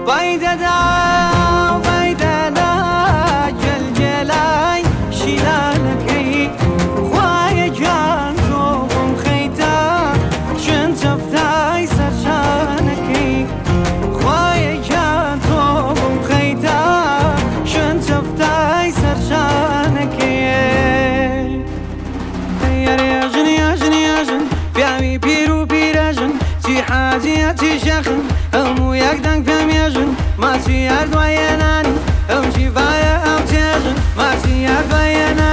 ويددا ويددا جلجلاي شيلانكي خوايا جان توم خيتا شن تفتاي سرشانكي خوايا جان توم خيتا شن تفتاي سرشانكي يا جن يا جن يا جن بيامي بيرو بيراجن تي حاجي تي شخن أمو يقدن كم يجن ما تي أردويناني أم شفايا أم تيجن ما تي أردويناني